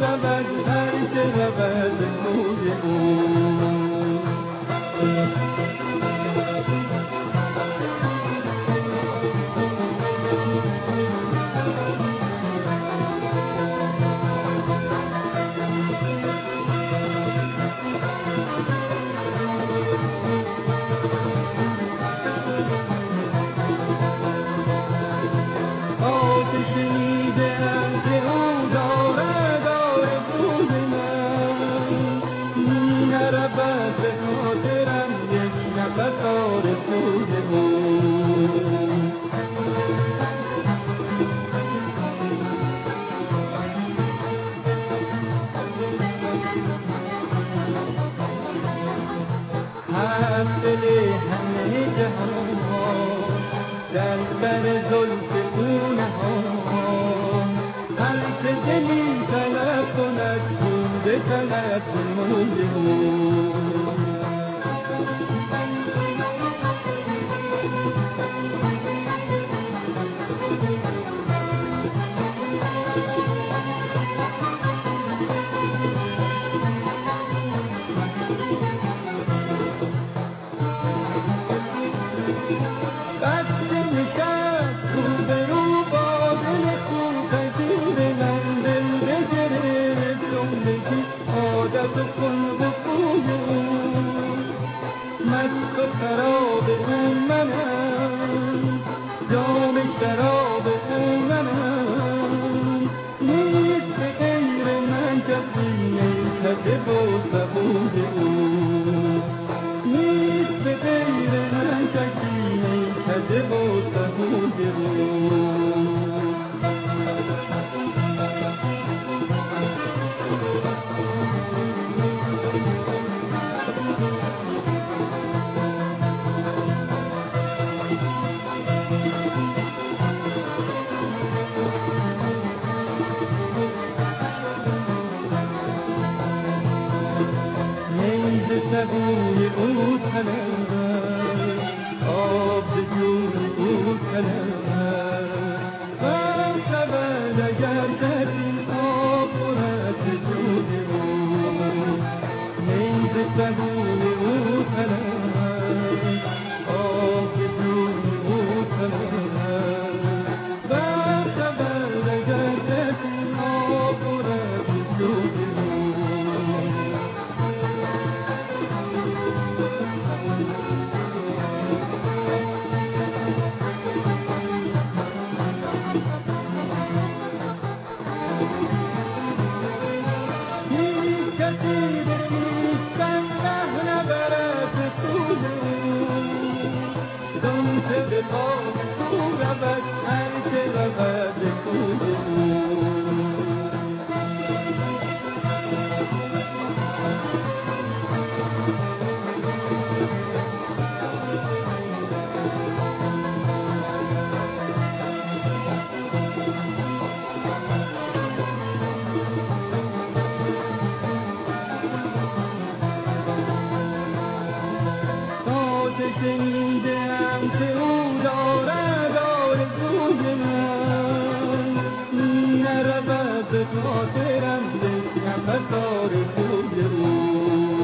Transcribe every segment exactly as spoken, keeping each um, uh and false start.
رود هر که رود به کوی او. در بر زلف او نهان هر که دلی طلب کند خون بکند موی او. مست و خراب او منم، جام شراب او منم، نیست به غیر من کسی میکده و سبوی او. نیست به غیر من کسی میکده و سبوی او. سبوی او تنم آب جوی او تنم غم شود اگر کسی آب خورد جوی او. نیز سبوی او تنم آب جوی او تنم غم شود اگر کسی آب خورد جوی او. شنیدم که او دارد آرزوی من، نرود به خاطرم یک نفس آرزوی او.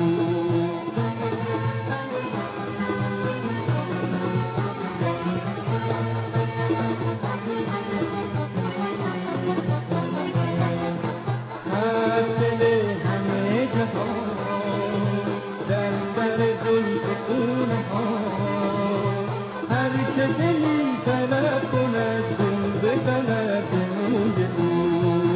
هر دل همه جهان در سر زلف او نهان هر که دلی طلب کند خون بکند موی او.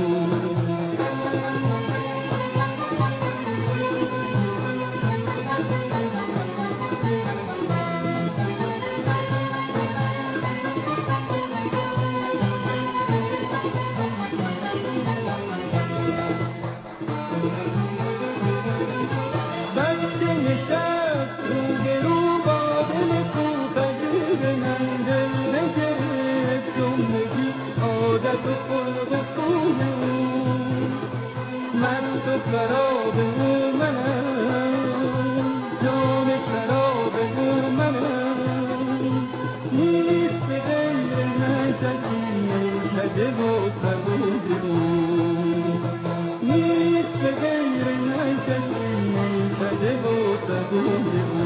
مست و خراب او منم، جام شراب او منم، نیست به غیر من کسی میکده و سبوی او. گفتگو